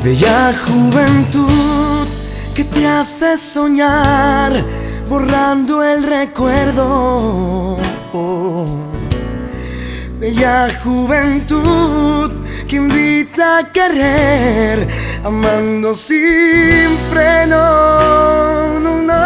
Bella juventud que te hace soñar, borrando el recuerdo. Bella juventud que invita a querer, amando sin freno. No, no.